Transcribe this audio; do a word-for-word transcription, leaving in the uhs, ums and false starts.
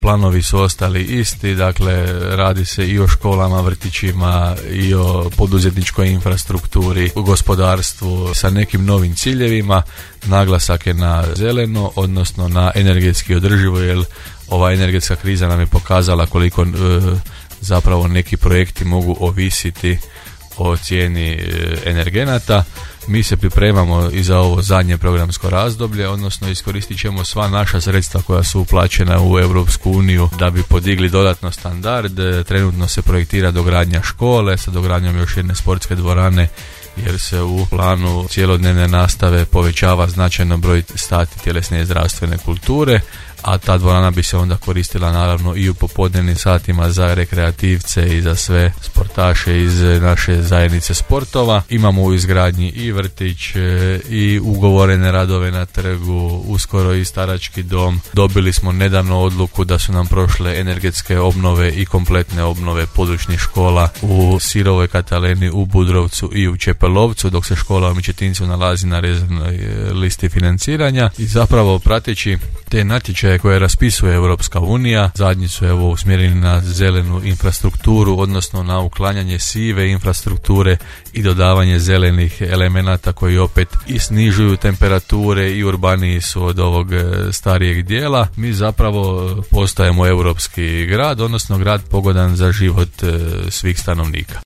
Planovi su ostali isti, dakle radi se i o školama, vrtićima, i o poduzetničkoj infrastrukturi, u gospodarstvu sa nekim novim ciljevima. Naglasak je na zeleno, odnosno na energetski održivo, jer ova energetska kriza nam je pokazala koliko e, zapravo neki projekti mogu ovisiti o cijeni e, energenata. Mi se pripremamo i za ovo zadnje programsko razdoblje, odnosno iskoristit ćemo sva naša sredstva koja su uplaćena u Europsku uniju da bi podigli dodatno standard. Trenutno se projektira dogradnja škole sa dogradnjom još jedne sportske dvorane, jer se u planu cjelodnevne nastave povećava značajno broj sati tjelesne i zdravstvene kulture, a ta dvorana bi se onda koristila naravno i u popodnevnim satima za rekreativce i za sve sportaše iz naše zajednice sportova. Imamo u izgradnji i vrtić i ugovorene radove na trgu, uskoro i starački dom. Dobili smo nedavno odluku da su nam prošle energetske obnove i kompletne obnove područnih škola u Sirovoj Kataleni, u Budrovcu i u Čepelovcu, dok se škola u Mičetincu nalazi na rezervnoj listi financiranja. I zapravo prateći te natječaje koje raspisuje Europska unija, zadnji su evo usmjereni na zelenu infrastrukturu, odnosno na uklanjanje sive infrastrukture i dodavanje zelenih elemenata koji opet i snižuju temperature i urbaniji su od ovog starijeg dijela. Mi zapravo postajemo europski grad, odnosno grad pogodan za život svih stanovnika.